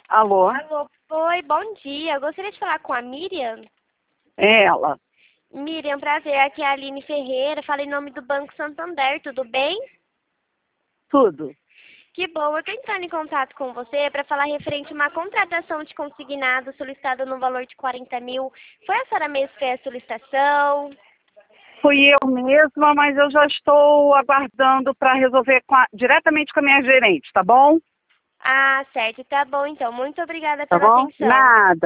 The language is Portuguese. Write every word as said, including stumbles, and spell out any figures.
Alô? Alô, oi, bom dia. Eu gostaria de falar com a Miriam. É ela. Miriam, prazer. Aqui é a Aline Ferreira. Fala em nome do Banco Santander, tudo bem? Tudo. Que bom. Eu estou entrando em contato com você para falar referente a uma contratação de consignado solicitada no valor de quarenta mil. Foi a senhora mesmo que fez a solicitação? Fui eu mesma, mas eu já estou aguardando para resolver com a- diretamente com a minha gerente, tá bom? Ah, certo. Tá bom, então. Muito obrigada Tá pela bom? atenção. Nada.